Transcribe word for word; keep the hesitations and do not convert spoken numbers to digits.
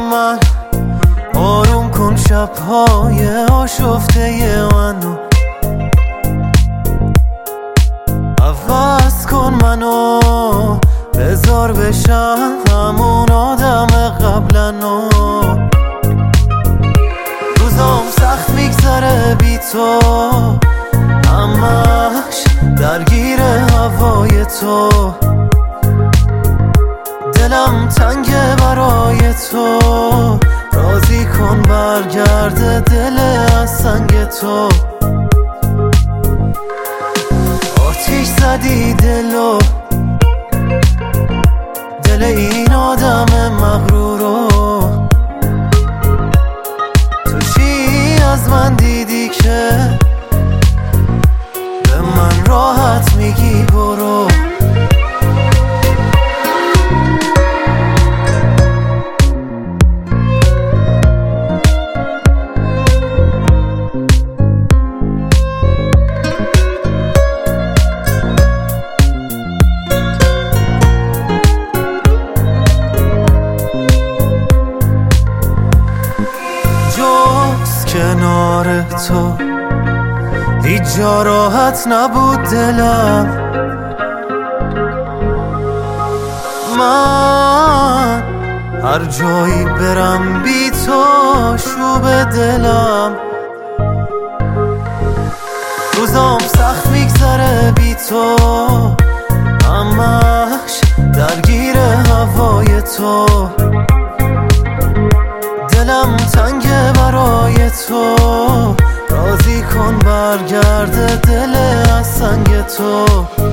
من، آروم کن شب‌های آشفته منو، عوض کن منو، بذار بشم همون آدم قبلنو. روزام سخت میگذره بی تو، همش درگیر هوای تو، دلم تنگه برای تو، راضی کن برگرده دل از سنگ تو. آتیش زدی دلو، دل این آدم مغرورو، تو چی از من دیدی که به من راحت میگی برو؟ کنار تو هیچ جا راحت نبود دلم، من هر جایی برم بی تو شوب دلم. روزام سخت میگذره بی تو، همش درگیر هوای تو، دلم تنگه برای تو، راضی کن برگرده دل از سنگ تو.